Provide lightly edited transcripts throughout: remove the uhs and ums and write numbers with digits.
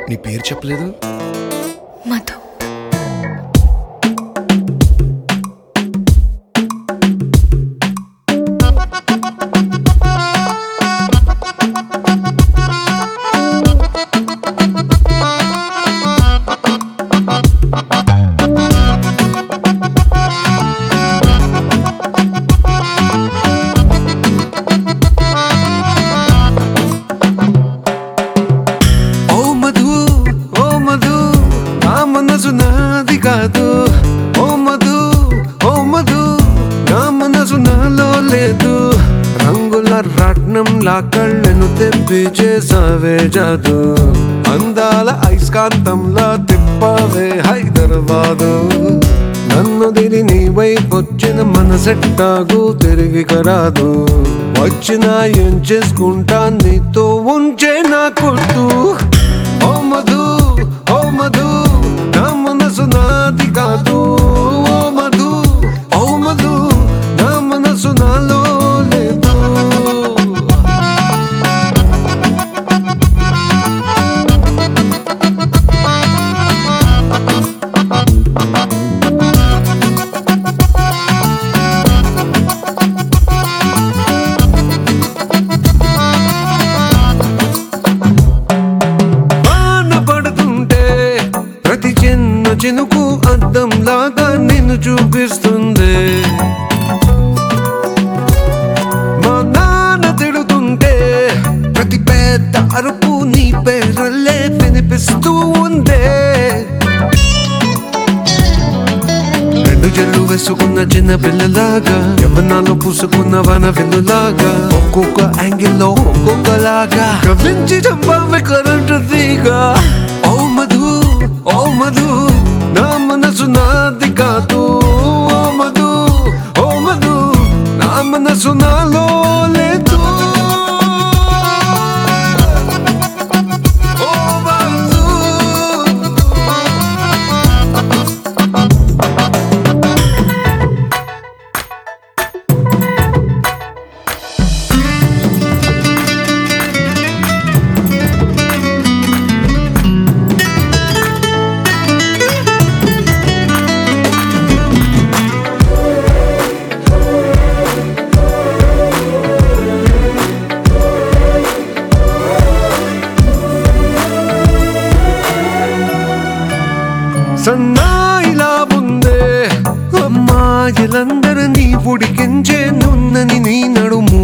నీ పేరు చెప్పలేదు. మధు. నాది కాదు ఓ మధు, ఓ మధు, నా మనసు నాలో లేదు. రంగుల రత్నంలా కళ్ళను తెప్పి చేసావే జాదు. అందాల ఐస్కాంతంలా తిప్పావే హైదరాబాదు. నన్ను దిని నీ వైపొచ్చిన మనసెట్టాగు తిరిగి కరాదు. వచ్చినా ఏం చేసుకుంటా నీతో ఉంచే నా కొట్టు. ఓ మధు, ఓ మధు, నా మనసు నాది కాదు. ఓ మధు, ఓ మధు, నా మనసు నాలో లేదు. చినుకు అద్దం లాగా నిన్ను చూపిస్తుంది. మా నాన్న తిడుతుంటే ప్రతి పెద్ద అరుపు నీ పేరులే వినిపిస్తూ ఉందే. రెండు చెల్లు వేసుకున్న చిన్న పిల్లలాగా, యవ్వనాలు పూసుకున్న వన వెన్నులాగా, ఒక్కొక్క యాంగిల్లో ఒక్కొక్కలాగా కవించి చంపావే కరెంటు తీగా. ఓ మధు, ఓ మధు, నా మనసు నాది కాదు. ఓ మధు, ఓ మధు, నా మనసు నాలో లేదు. ఓ మధు, సన్నాయిలా ఉందే అమ్మాయిలందరినీ ఉడికించే నున్నని నీ నడుము.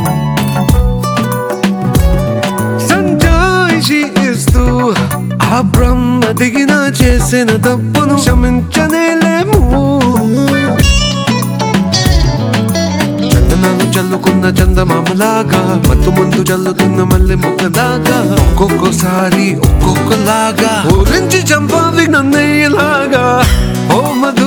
సంజాయిషి ఇస్తూ ఆ బ్రహ్మ దిగిన చేసిన తప్పును క్షమించనేలేము. చందనాలు చల్లుకున్న చందమామలాగా, మత్తు ముందు చల్లుతున్న మల్లె మొక్కలాగా, ఒక్కొక్కసారి ఒక్కొక్కలాగా ఊరించి చంపావి నన్నయ్యలాగా. ఓ మధు,